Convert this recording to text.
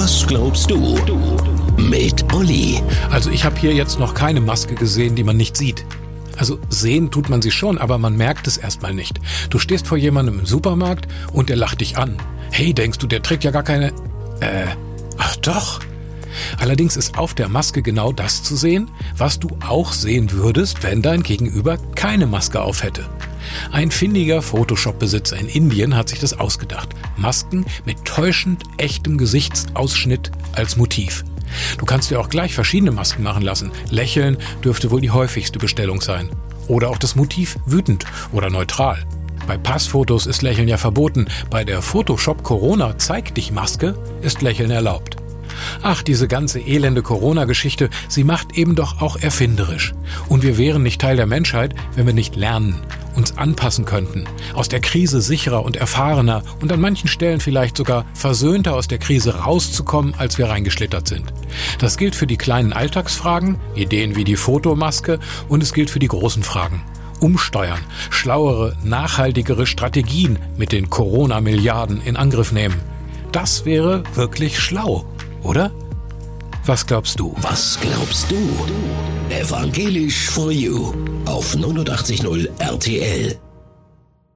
Was glaubst du? Mit Olli. Also ich habe hier jetzt noch keine Maske gesehen, die man nicht sieht. Also sehen tut man sie schon, aber man merkt es erstmal nicht. Du stehst vor jemandem im Supermarkt und der lacht dich an. Hey, denkst du, der trägt ja gar keine... Ach doch. Allerdings ist auf der Maske genau das zu sehen, was du auch sehen würdest, wenn dein Gegenüber keine Maske auf hätte. Ein findiger Photoshop-Besitzer in Indien hat sich das ausgedacht. Masken mit täuschend echtem Gesichtsausschnitt als Motiv. Du kannst dir auch gleich verschiedene Masken machen lassen. Lächeln dürfte wohl die häufigste Bestellung sein. Oder auch das Motiv wütend oder neutral. Bei Passfotos ist Lächeln ja verboten. Bei der Photoshop Corona zeig dich Maske ist Lächeln erlaubt. Ach, diese ganze elende Corona-Geschichte, sie macht eben doch auch erfinderisch. Und wir wären nicht Teil der Menschheit, wenn wir nicht lernen, uns anpassen könnten, aus der Krise sicherer und erfahrener und an manchen Stellen vielleicht sogar versöhnter aus der Krise rauszukommen, als wir reingeschlittert sind. Das gilt für die kleinen Alltagsfragen, Ideen wie die Fotomaske, und es gilt für die großen Fragen. Umsteuern, schlauere, nachhaltigere Strategien mit den Corona-Milliarden in Angriff nehmen. Das wäre wirklich schlau, oder? Was glaubst du? Was glaubst du? Evangelisch for You auf 89.0 RTL.